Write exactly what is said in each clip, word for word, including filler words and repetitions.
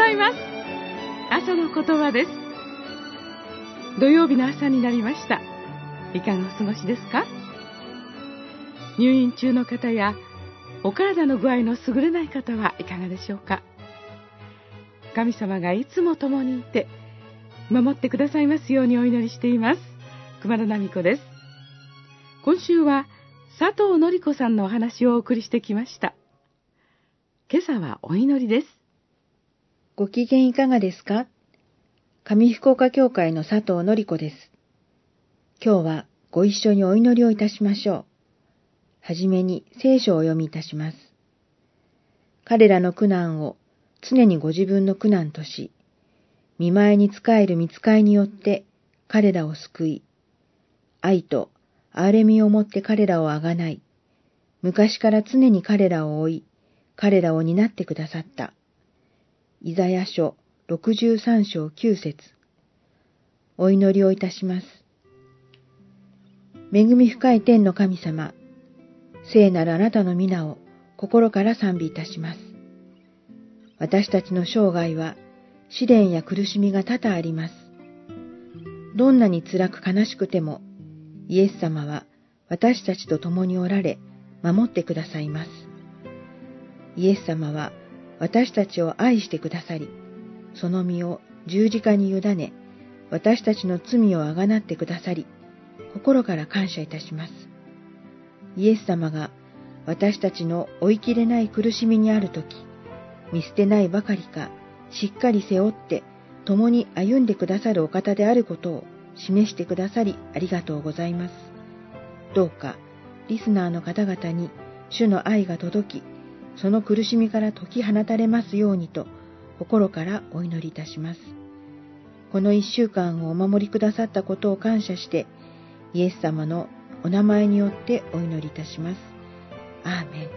ざいます。朝の言葉です。土曜日の朝になりました。いかがお過ごしですか？入院中の方やお体の具合の優れない方はいかがでしょうか？神様がいつも共にいて守ってくださいますようにお祈りしています。熊田奈美子です。今週は佐藤のり子さんのお話をお送りしてきました。今朝はお祈りです。 ご機嫌いかがですか？上福岡教会の佐藤のり子です。今日はご一緒にお祈りをいたしましょう。はじめに聖書をお読みいたします。彼らの苦難を常にご自分の苦難とし、見舞いに仕える御使いによって彼らを救い、愛と憐れみをもって彼らをあがない、昔から常に彼らを追い、彼らを担ってくださった。イザヤ書ろくじゅうさん章きゅう節。お祈りをいたします。恵み深い天の神様、聖なるあなたの皆を心から賛美いたします。私たちの生涯は試練や苦しみが多々あります。どんなに辛く悲しくても、イエス様は私たちと共におられ、守ってくださいます。イエス様は私たちを愛してくださり、その身を十字架に委ね、私たちの罪をあがなってくださり、心から感謝いたします。イエス様が私たちの追いきれない苦しみにあるとき、見捨てないばかりか、しっかり背負って共に歩んでくださるお方であることを示してくださりありがとうございます。どうかリスナーの方々に主の愛が届き、その苦しみから解き放たれますようにと心からお祈りいたします。この一週間をお守りくださったことを感謝して、イエス様のお名前によってお祈りいたします。アーメン。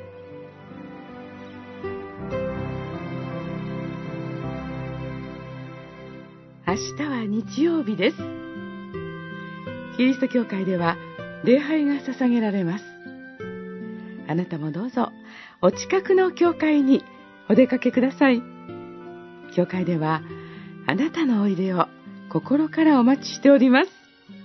明日は日曜日です。キリスト教会では礼拝が捧げられます。あなたもどうぞお近くの教会にお出かけください。教会ではあなたのおいでを心からお待ちしております。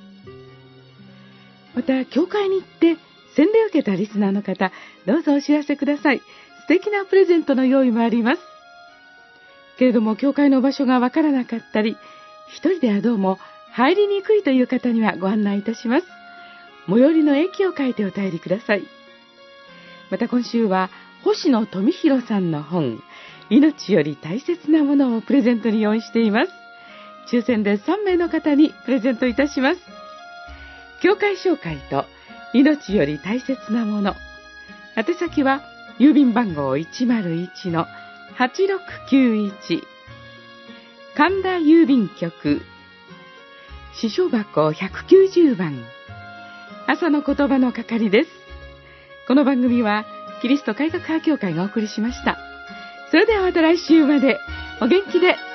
また教会に行って洗礼を受けたリスナーの方、どうぞお知らせください。素敵なプレゼントの用意もあります。けれども教会の場所がわからなかったり、一人ではどうも入りにくいという方にはご案内いたします。最寄りの駅を書いてお便りください。また今週は星野富弘さんの本、命より大切なものをプレゼントに用意しています。抽選でさん名の方にプレゼントいたします。教会紹介と命より大切なもの。宛先は郵便番号 いちまるいちのはちろくきゅういち 神田郵便局支所箱ひゃくきゅうじゅうばん、朝の言葉の係です。この番組はキリスト改革派教会がお送りしました。それではまた来週までお元気で